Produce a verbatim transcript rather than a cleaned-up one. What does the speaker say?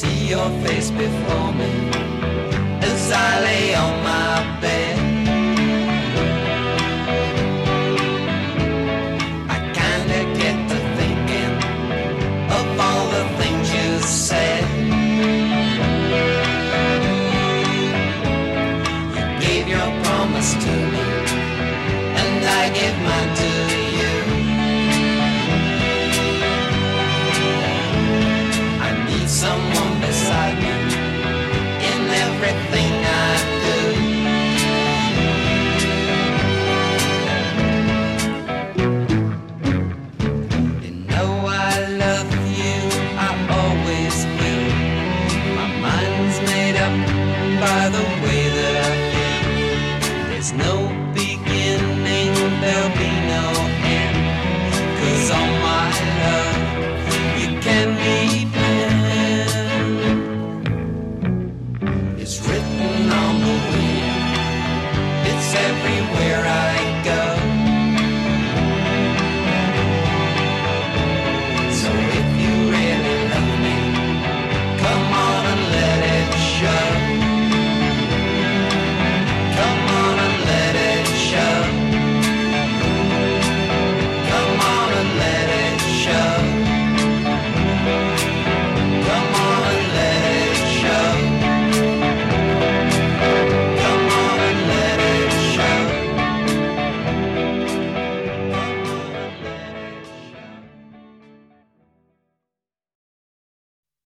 see your face before me as I lay on my bed. I kinda get to thinking of all the things you said. You gave your promise to me, and I give mine to you. I need someone beside me in everything I do. You know I love you, I always will. My mind's made up by the way that I feel. There's no